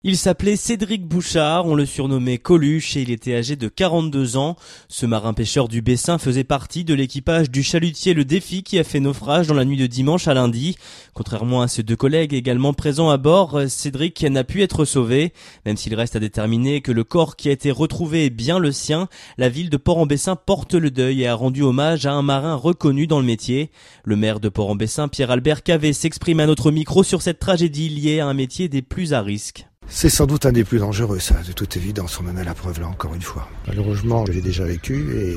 Il s'appelait Cédric Bouchard, on le surnommait Coluche et il était âgé de 42 ans. Ce marin pêcheur du Bessin faisait partie de l'équipage du chalutier Le Défi qui a fait naufrage dans la nuit de dimanche à lundi. Contrairement à ses deux collègues également présents à bord, Cédric n'a pu être sauvé. Même s'il reste à déterminer que le corps qui a été retrouvé est bien le sien, la ville de Port-en-Bessin porte le deuil et a rendu hommage à un marin reconnu dans le métier. Le maire de Port-en-Bessin, Pierre-Albert Cavé, s'exprime à notre micro sur cette tragédie liée à un métier des plus à risque. C'est sans doute un des plus dangereux, ça, de toute évidence, on en a la preuve là encore une fois. Malheureusement, je l'ai déjà vécu et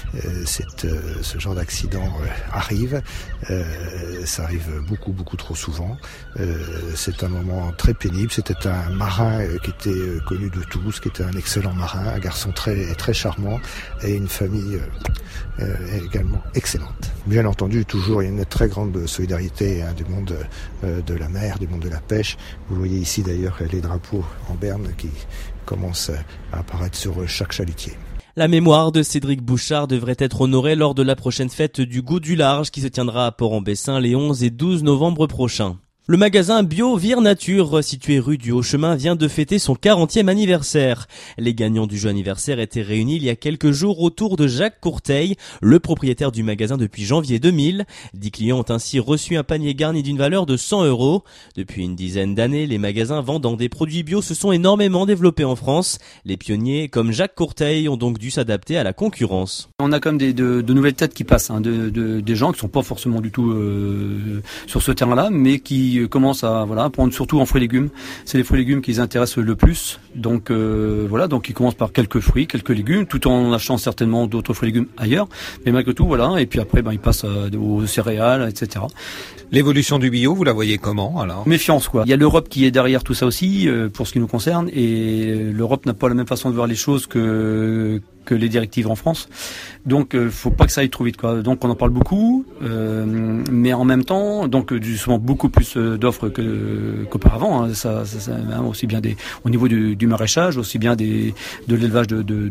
ce genre d'accident arrive. Ça arrive beaucoup trop souvent. C'est un moment très pénible. C'était un marin qui était connu de tous, qui était un excellent marin, un garçon très charmant et une famille également excellente. Bien entendu, toujours il y a une très grande solidarité du monde de la mer, du monde de la pêche. Vous voyez ici d'ailleurs les drapeaux en berne qui commencent à apparaître sur chaque chalutier. La mémoire de Cédric Bouchard devrait être honorée lors de la prochaine fête du Goût du Large qui se tiendra à Port-en-Bessin les 11 et 12 novembre prochains. Le magasin Bio Vire Nature, situé rue du Haut-Chemin, vient de fêter son 40e anniversaire. Les gagnants du jeu anniversaire étaient réunis il y a quelques jours autour de Jacques Courteil, le propriétaire du magasin depuis janvier 2000. 10 clients ont ainsi reçu un panier garni d'une valeur de 100 €. Depuis une dizaine d'années, les magasins vendant des produits bio se sont énormément développés en France. Les pionniers, comme Jacques Courteil, ont donc dû s'adapter à la concurrence. On a comme de nouvelles têtes qui passent, des gens qui sont pas forcément du tout sur ce terrain-là, mais qui commencent à prendre surtout en fruits et légumes. C'est les fruits et légumes qui les intéressent le plus. Donc donc ils commencent par quelques fruits, quelques légumes, tout en achetant certainement d'autres fruits et légumes ailleurs. Mais malgré tout, et puis après ils passent aux céréales, etc. L'évolution du bio, vous la voyez comment alors ? Méfiance quoi. Il y a l'Europe qui est derrière tout ça aussi, pour ce qui nous concerne, et l'Europe n'a pas la même façon de voir les choses que les directives en France. Donc faut pas que ça aille trop vite quoi. Donc on en parle beaucoup, mais en même temps, justement beaucoup plus d'offres qu'auparavant. Ça aussi bien au niveau du maraîchage, aussi bien de l'élevage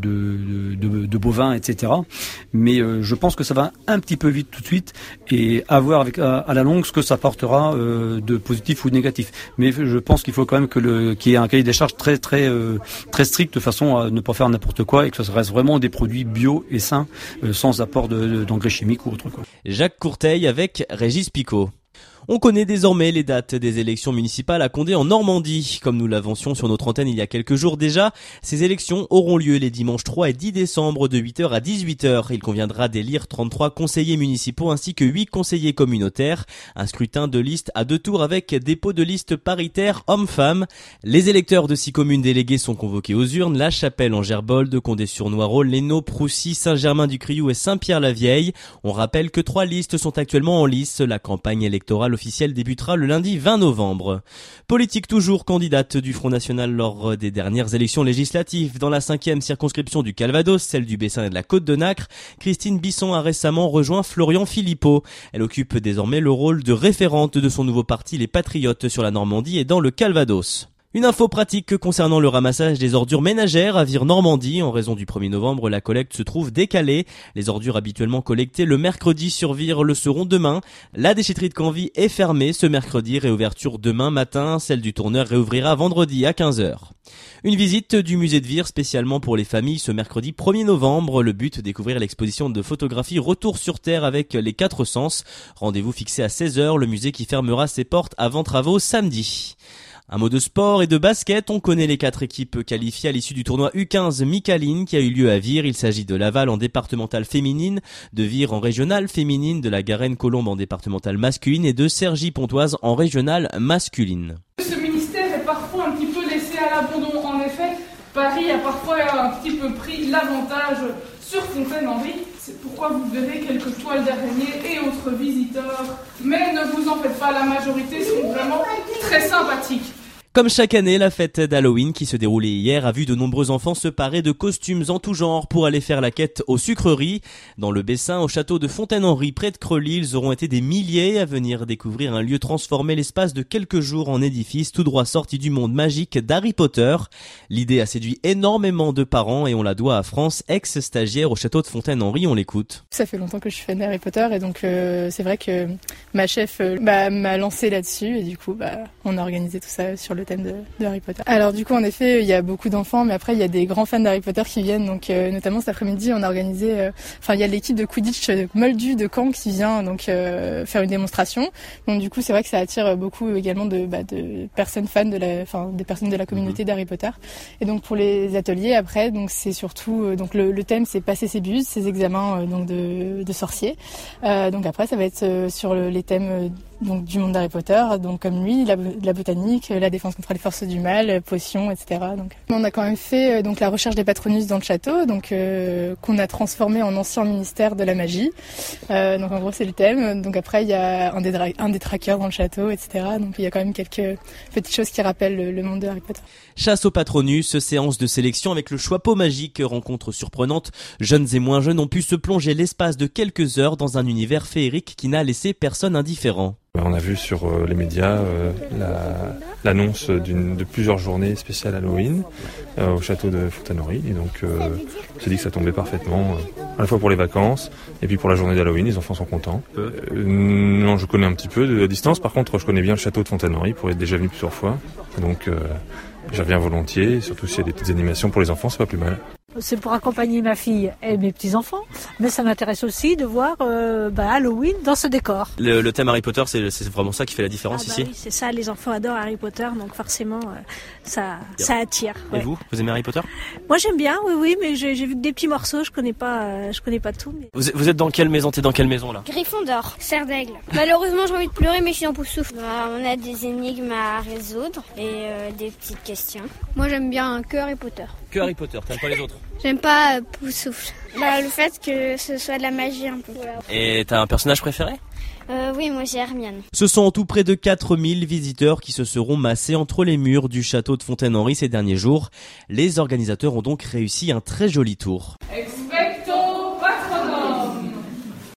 de bovins, etc. Mais je pense que ça va un petit peu vite tout de suite et à voir à la longue ce que ça portera de positif ou de négatif. Mais je pense qu'il faut quand même qu'il y ait un cahier des charges très strict de façon à ne pas faire n'importe quoi et que ça reste vraiment des produits bio et sains sans apport d'engrais chimiques ou autre quoi. Jacques Courteil avec Régis Picot. On connaît désormais les dates des élections municipales à Condé en Normandie. Comme nous l'avancions sur notre antenne il y a quelques jours déjà, ces élections auront lieu les dimanches 3 et 10 décembre de 8h à 18h. Il conviendra d'élire 33 conseillers municipaux ainsi que 8 conseillers communautaires. Un scrutin de liste à 2 tours avec dépôt de liste paritaire hommes-femmes. Les électeurs de 6 communes déléguées sont convoqués aux urnes. La Chapelle en Gerbolde, Condé-sur-Noireau, Lénaud, Proussy, Saint-Germain-du-Criou et Saint-Pierre-la-Vieille. On rappelle que 3 listes sont actuellement en lice. La campagne électorale officielle débutera le lundi 20 novembre. Politique toujours, candidate du Front National lors des dernières élections législatives. Dans la 5e circonscription du Calvados, celle du Bessin et de la Côte-de-Nacre, Christine Bisson a récemment rejoint Florian Philippot. Elle occupe désormais le rôle de référente de son nouveau parti Les Patriotes sur la Normandie et dans le Calvados. Une info pratique concernant le ramassage des ordures ménagères à Vire-Normandie. En raison du 1er novembre, la collecte se trouve décalée. Les ordures habituellement collectées le mercredi sur Vire le seront demain. La déchetterie de Canvy est fermée ce mercredi, réouverture demain matin. Celle du Tourneur réouvrira vendredi à 15h. Une visite du musée de Vire spécialement pour les familles ce mercredi 1er novembre. Le but, découvrir l'exposition de photographie Retour sur Terre avec les 4 sens. Rendez-vous fixé à 16h, le musée qui fermera ses portes avant travaux samedi. Un mot de sport et de basket, on connaît les 4 équipes qualifiées à l'issue du tournoi U15 Micaline qui a eu lieu à Vire. Il s'agit de Laval en départementale féminine, de Vire en régionale féminine, de la Garenne-Colombe en départementale masculine et de Cergy-Pontoise en régionale masculine. Ce ministère est parfois un petit peu laissé à l'abandon. En effet, Paris a parfois un petit peu pris l'avantage sur Fontaine-Henri. C'est pourquoi vous verrez quelques toiles d'araignée et autres visiteurs. Mais ne vous en faites pas, la majorité sont vraiment très sympathiques. Comme chaque année, la fête d'Halloween qui se déroulait hier a vu de nombreux enfants se parer de costumes en tout genre pour aller faire la quête aux sucreries. Dans le Bessin, au château de Fontaine-Henri, près de Creully, ils auront été des milliers à venir découvrir un lieu transformé l'espace de quelques jours en édifice tout droit sorti du monde magique d'Harry Potter. L'idée a séduit énormément de parents et on la doit à France, ex-stagiaire au château de Fontaine-Henri. On l'écoute. Ça fait longtemps que je suis fan d'Harry Potter et donc c'est vrai que ma chef m'a lancé là-dessus et du coup on a organisé tout ça sur le thème de Harry Potter. Alors du coup, en effet, il y a beaucoup d'enfants, mais après il y a des grands fans d'Harry Potter qui viennent. Donc notamment cet après-midi, on a organisé, il y a l'équipe de Quidditch Moldu de Caen qui vient donc faire une démonstration. Donc du coup, c'est vrai que ça attire beaucoup également de personnes fans des personnes de la communauté d'Harry Potter. Et donc pour les ateliers après, donc c'est surtout donc le thème c'est passer ses buses, ses examens donc de sorciers. Donc après ça va être sur les thèmes donc du monde d'Harry Potter, donc comme lui, la botanique, la défense contre les forces du mal, potions, etc. Donc on a quand même fait donc la recherche des Patronus dans le château, donc qu'on a transformé en ancien ministère de la magie. Donc en gros c'est le thème. Donc après il y a un des traqueurs dans le château, etc. Donc il y a quand même quelques petites choses qui rappellent le monde de Harry Potter. Chasse au Patronus, séance de sélection avec le choix pot magique, rencontre surprenante. Jeunes et moins jeunes ont pu se plonger l'espace de quelques heures dans un univers féerique qui n'a laissé personne indifférent. On a vu sur les médias l'annonce de plusieurs journées spéciales Halloween au château de Fontaine-Henri. Et donc on s'est dit que ça tombait parfaitement, à la fois pour les vacances et puis pour la journée d'Halloween. Les enfants sont contents. Non, je connais un petit peu de distance. Par contre, je connais bien le château de Fontaine-Henri pour être déjà venu plusieurs fois. Donc j'y reviens volontiers. Surtout s'il y a des petites animations pour les enfants, c'est pas plus mal. C'est pour accompagner ma fille et mes petits-enfants, mais ça m'intéresse aussi de voir Halloween dans ce décor. Le thème Harry Potter, c'est vraiment ça qui fait la différence ici. Oui, c'est ça, les enfants adorent Harry Potter, donc forcément ça attire. Ouais. Et vous aimez Harry Potter? Moi j'aime bien, oui, mais j'ai vu que des petits morceaux, je connais pas tout. Mais... Vous êtes dans quelle maison? T'es dans quelle maison là? Gryffondor, Serre d'Aigle. Malheureusement j'ai envie de pleurer, mais je suis en pouce-souffle. On a des énigmes à résoudre et des petites questions. Moi j'aime bien que Harry Potter. Que Harry Potter, t'aimes pas les autres? J'aime pas Poussoufle. Le fait que ce soit de la magie un peu. Et t'as un personnage préféré? Oui, moi j'ai Hermione. Ce sont en tout près de 4000 visiteurs qui se seront massés entre les murs du château de Fontaine-Henri ces derniers jours. Les organisateurs ont donc réussi un très joli tour.